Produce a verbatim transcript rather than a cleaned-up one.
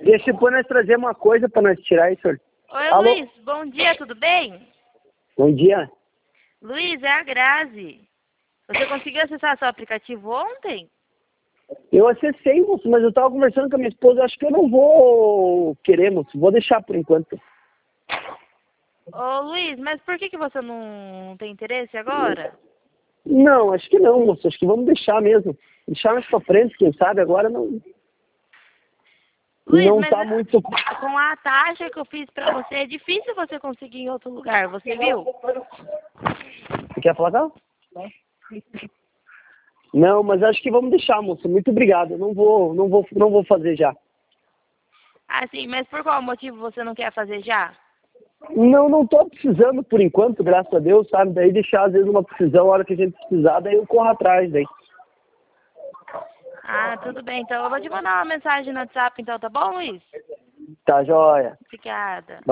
Deixa eu nós trazer uma coisa para nós tirar isso. Oi, Alô? Luiz. Bom dia, tudo bem? Bom dia. Luiz, é a Grazi. Você conseguiu acessar seu aplicativo ontem? Eu acessei, moço, mas eu estava conversando com a minha esposa. Acho que eu não vou querer, moço. Vou deixar por enquanto. Ô, Luiz, mas por que, que você não tem interesse agora? Não, acho que não, moço. Acho que vamos deixar mesmo. Deixar mais pra frente, quem sabe. Agora não... Luiz, não mas tá muito... com a taxa que eu fiz pra você, é difícil você conseguir em outro lugar, você viu? Você quer falar, Carl? Não, mas acho que vamos deixar, moço. Muito obrigado. Eu não vou, não vou, não vou fazer já. Ah, sim, mas por qual motivo você não quer fazer já? Não, não tô precisando por enquanto, graças a Deus, sabe? Daí deixar às vezes uma precisão, a hora que a gente precisar, daí eu corro atrás, daí. Ah, tudo bem. Então eu vou te mandar uma mensagem no WhatsApp, então, tá bom, Luiz? Tá, joia. Obrigada.